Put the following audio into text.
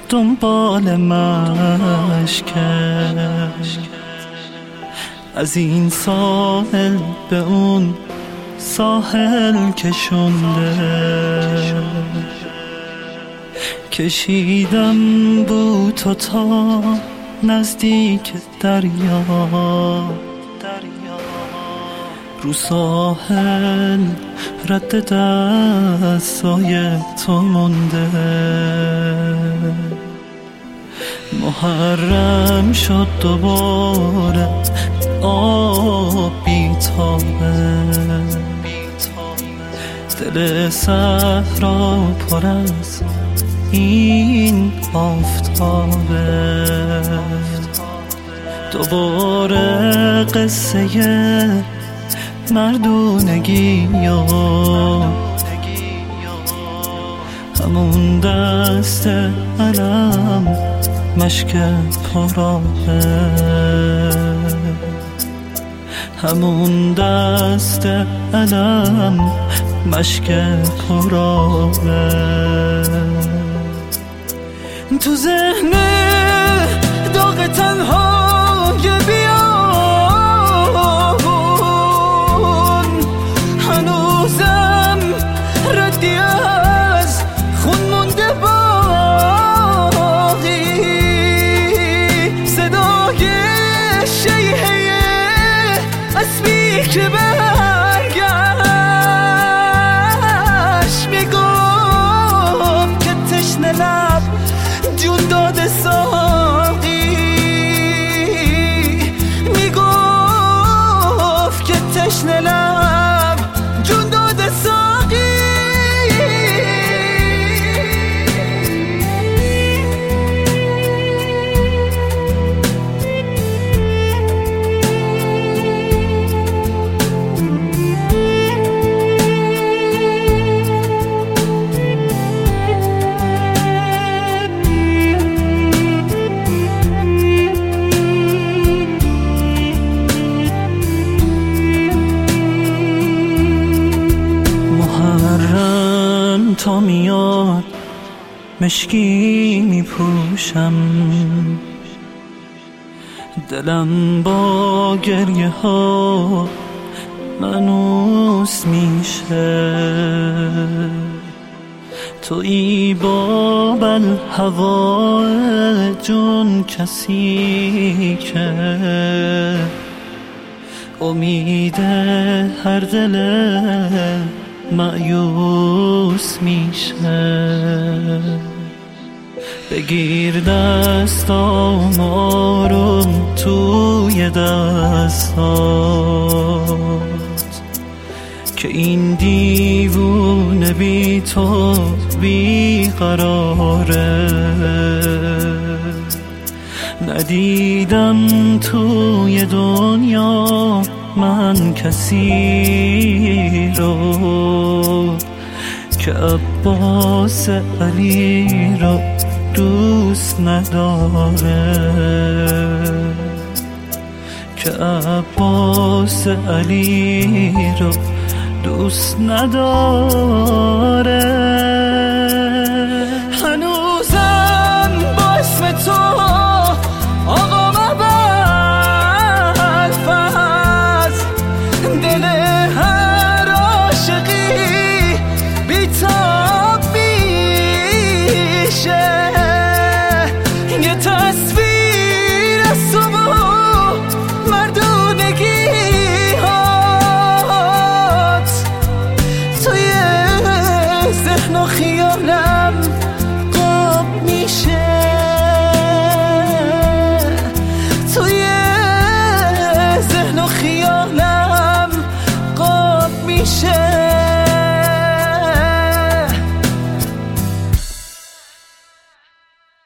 دنبال مشکش، از این ساحل به اون ساحل کشونده، کشیدم بو تو تا نزدیک دریا، رو ساحل رد دستای تو مونده، محرم شد دوباره آب بی‌تابه، دل صحرا پر از این آفتابه، دوباره قصه مردونگی و همون دست علم مشک پرابه، همون دست علم مشک پرابه، تو ذهن داغ تنهای بیابون هنوزم ردی از خون مونده باقی، صدای شیهه اسبی که برگشت، میگم که تشنه لب جون داده ساقی، میگفت که تشنه لب جون داده ساقی. تا میاد مشکی میپوشم، دلم با گریه ها منوس میشه، تویی باب الهوا جون کسی که امید هر دل مایوس میشه، بگیر دستام آروم توی دستات که این دیوونه بی تو بی قراره، ندیدم توی دنیا من کسی رو که عباس علی رو دوست نداره، که عباس علی رو دوست نداره. هنوزم با اسم تو آقا مبلفز، دل هر عاشقی بیتاب میشه، یه تصویر از تو و مردونگی هات توی ذهن و خیالم قاب میشه، توی ذهن و خیالم قاب میشه.